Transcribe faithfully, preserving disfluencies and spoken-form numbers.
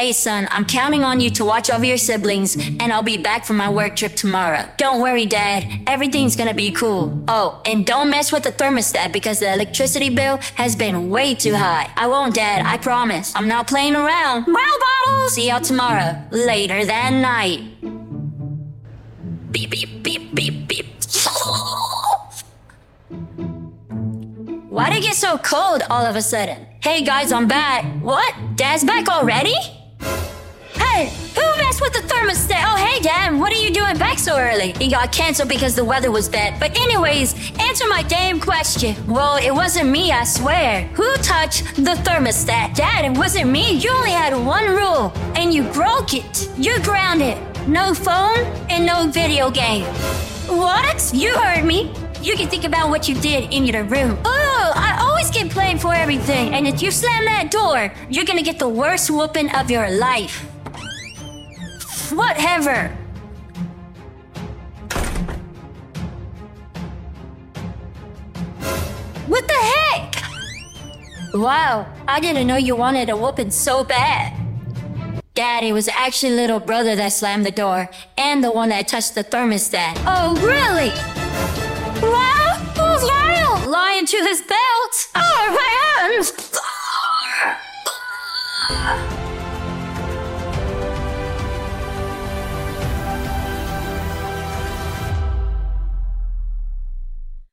Hey son, I'm counting on you to watch over your siblings, and I'll be back from my work trip tomorrow. Don't worry, Dad. Everything's gonna be cool. Oh, and don't mess with the thermostat because the electricity bill has been way too high. I won't, Dad. I promise. I'm not playing around. Well, bottles! See y'all tomorrow. Later that night. Beep, beep, beep, beep, beep. Why'd it get so cold all of a sudden? Hey guys, I'm back. What? Dad's back already? Hey, who messed with the thermostat? Oh, hey Dad, what are you doing back so early? He got canceled because the weather was bad. But anyways, answer my damn question. Well, it wasn't me, I swear. Who touched the thermostat? Dad, it wasn't me. You only had one rule, and you broke it. You're grounded. No phone and no video game. What? You heard me. You can think about what you did in your room. Oh, I always get blamed for everything. And if you slam that door, you're gonna get the worst whooping of your life. Whatever. What the heck? Wow, I didn't know you wanted a whooping so bad. Dad, it was actually little brother that slammed the door and the one that touched the thermostat. Oh, really? Wow, who's lying? Lying to his belt. Oh, my hands.